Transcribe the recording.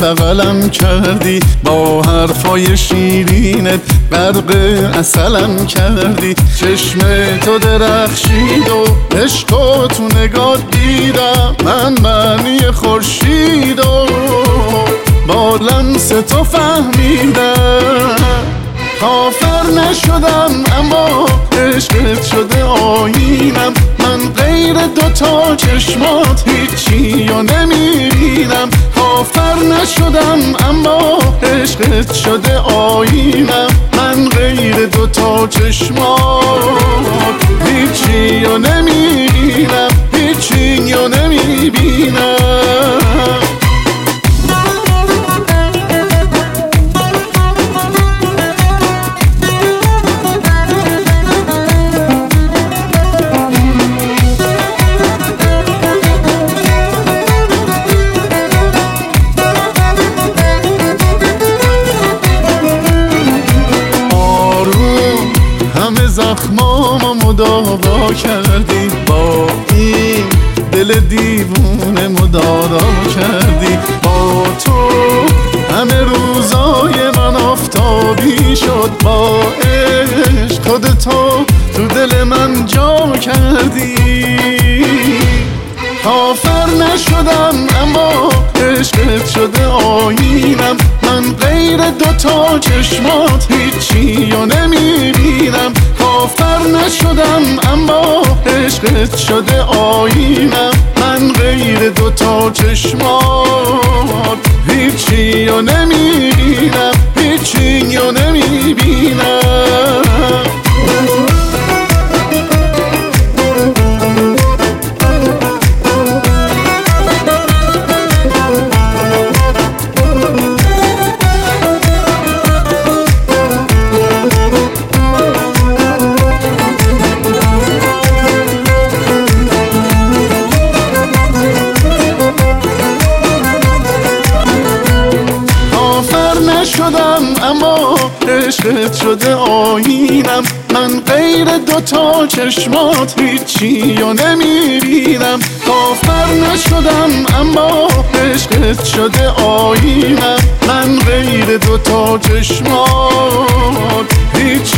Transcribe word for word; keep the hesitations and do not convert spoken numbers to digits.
بغلم کردی، با حرفای شیرینت غرق عسلم کردی. چشم تو درخشید و عشق و تو نگاه دیدم من معنی خورشید و با لمس تو فهمیدم. کافر نشدم اما عشقت شده آیینم، من غیر دوتا چشمات هیچی و نمیبینم. کافر نشدم اما عشقت شده آیینم، من غیر دوتا چشمات هیچی و نمیبینم، هیچی و نمیبینم. زخمامو مداوا کردی، با این دل دیوونه مدارا کردی. با تو همه روزای من آفتابی شد، با عشق خودتو تو دل من جا کردی. کافر نشدم اما عشقت شده آیینم، من غیر دوتا چشمات هیچی و نمیبینم. کافر نشدم اما عشقت شده آیینم، من غیر دوتا چشمات هیچی و نمیبینم، هیچی و نمیبینم. شدم اما عشقت شده آیینم، من غیر دوتا چشمات هیچی و نمیبینم. کافر نشدم اما عشقت شده آیینم، من غیر دوتا چشمات هیچی